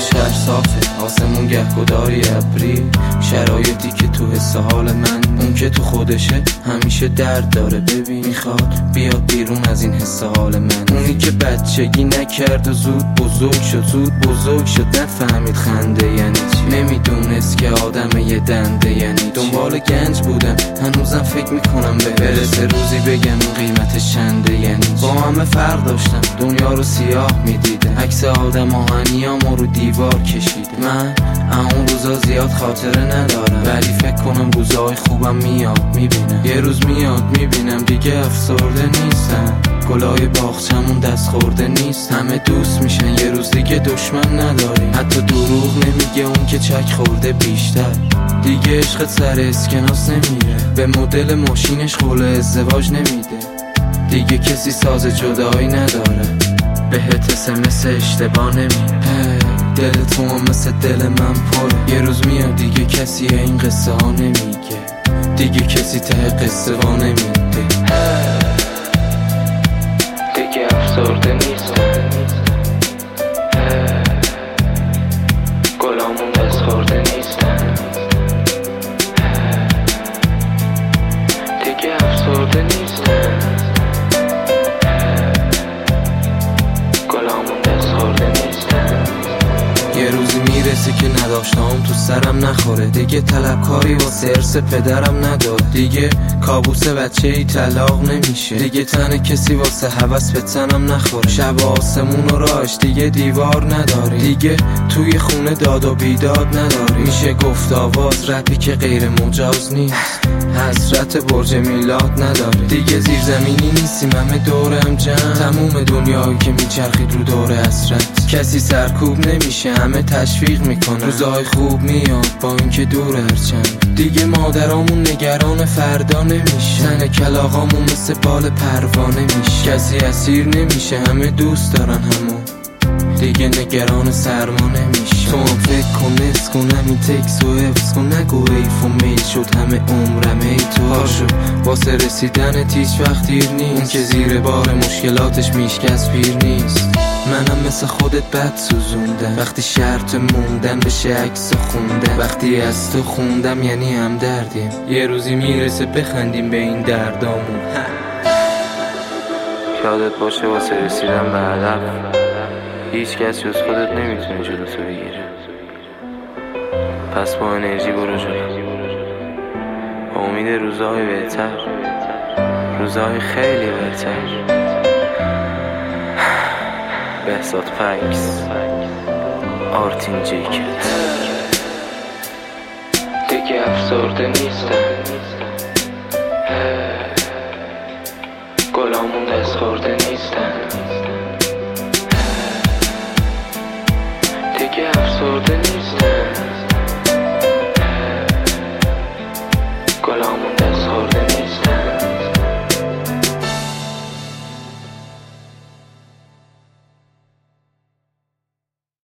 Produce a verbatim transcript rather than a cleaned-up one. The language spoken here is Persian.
شهر صافه، آسمون گهگداری ابری، شرایطی که تو حس حال من، اون که تو خودشه همیشه درد داره. ببین میخواد بیاد بیرون از این حس حال من، اونی که بچگی نکرد و زود بزرگ شد، زود بزرگ شد نفهمید خنده یعنی چی، نمیدونست که آدم یه دنده یعنی چی. دنبال گنج بودم هنوزم فکر میکنم به برسه روزی بگم این قیمت شنده یعنی چی. با همه فرق داشتم دنیا رو سیاه میدیده، عکس آدم آهنیامو رو دیوار کشیده. من اون روزا زیاد خاطره ندارم، ولی فکر کنم روزای خوبم میاد میبینم، یه روز میاد میبینم دیگه افسرده نیستم، گلای باغچمون دست خورده نیست، همه دوست میشن یه روز دیگه دشمن نداریم، حتی دروغ نمیگه اون که چک خورده بیشتر، دیگه عشقت سر اسکناس نمیره، به مدل ماشینش قول ازدواج نمیده، دیگه کسی ساز جدایی نداره، بهت اسمس اشتباه نمیره، دل تو هم مثل دل من پره، یه روز میاد دیگه کسی این قصه ها نمیگه، دیگه کسی ته قصه ها نمیده، دیگه افسرده نیستم، گلامون دست خورده نیستم، دیگه افسرده نیستم، گلامون دست خورده نیستم. یه روزی میرسه که نداشتم تو سرم نخوره، دیگه طلبکاری واسه ارث پدرم نداره، دیگه کابوس بچه ای طلاق نمیشه، دیگه تن کسی واسه هوس به تنم نخوره، شب آسمون و راش دیگه دیوار نداری، دیگه توی خونه داد و بیداد نداری، میشه گفت آواز رپی که غیر مجاز نیست، حسرت برج میلاد نداره، دیگه زیرزمینی نیستیم همه دورم جمع، تموم دنیایی که میچرخید رو دور حسرت، کسی سرکوب نمیشه همه تشویق میکنن، روزای خوب میاد با اینکه دور هرچند، دیگه مادرامون نگران فردا نمیشه، تن کلاغامون مثل بال پروانه میشه، کسی اسیر نمیشه همه دوست دارن همون، دیگه نگران سرما نمیشه، تو هم فکر کن نس کنم این تکس و حفظ کن، نگو ایف و میل شد همه عمرم ای تو هاشو، واسه رسیدن هیچ وقت دیر نیست، اون که زیر بار مشکلاتش میشکست پیر نیست، منم مثل خودت بد سوزوندم، وقتی شرط موندن بشه عکس خوندم، وقتی از تو خوندم یعنی هم دردیم، یه روزی میرسه بخندیم به این دردامون، یادت باشه واسه رسیدن به هدف هیچ کس جز خودت نمیتونه جلو تو بگیره، پس با انرژی برو جلو، با امید روزهای بهتر، روزهای خیلی بهتر. بهزاد فکس، آرتین جیکت، دیگه افسرده نیستم، گلامون دست خورده نیستم، دیگه افسرده نیستم.